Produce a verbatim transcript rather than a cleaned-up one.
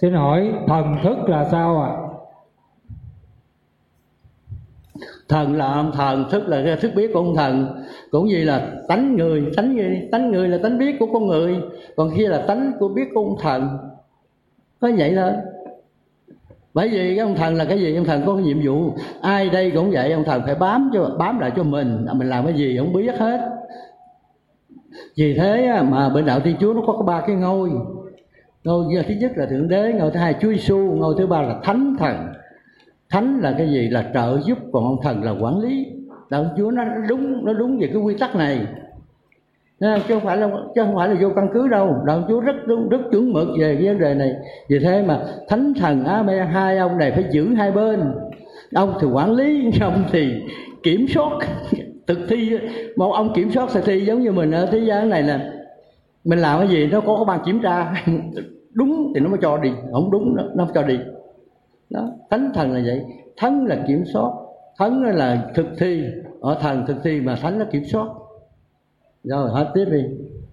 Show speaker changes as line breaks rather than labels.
Xin hỏi thần thức là sao ạ? À?
Thần là ông thần, thức là cái thức biết của ông thần. Cũng như là tánh người, tánh người, tánh người là tánh biết của con người, còn kia là tánh của biết của ông thần. Có vậy thôi. Bởi vì cái ông thần là cái gì? Ông thần có cái nhiệm vụ, ai đây cũng vậy, ông thần phải bám cho bám lại cho mình, mình làm cái gì không biết hết. Vì thế mà bên đạo Thiên Chúa nó có ba cái ngôi. Ngôi thứ nhất là Thượng Đế, ngôi thứ hai Chúa Giêsu, ngôi thứ ba là Thánh Thần. Thánh là cái gì? Là trợ giúp, còn ông thần là quản lý. Đạo Chúa nó đúng, nó đúng về cái quy tắc này, chứ không phải là chứ không phải là vô căn cứ đâu. Đạo Chúa rất đúng, rất chuẩn mực về cái vấn đề này. Vì thế mà Thánh Thần Á Mê, hai ông này phải giữ hai bên. Ông thì quản lý, ông thì kiểm soát thực thi. Một ông kiểm soát thực thi, giống như mình ở thế gian này là mình làm cái gì nó có cái ban kiểm tra, đúng thì nó mới cho đi, không đúng nó nó không cho đi. Đó, Thánh Thần là vậy. Thánh là kiểm soát, Thánh là thực thi, ở thần thực thi mà Thánh nó kiểm soát. Rồi hết tiếp đi.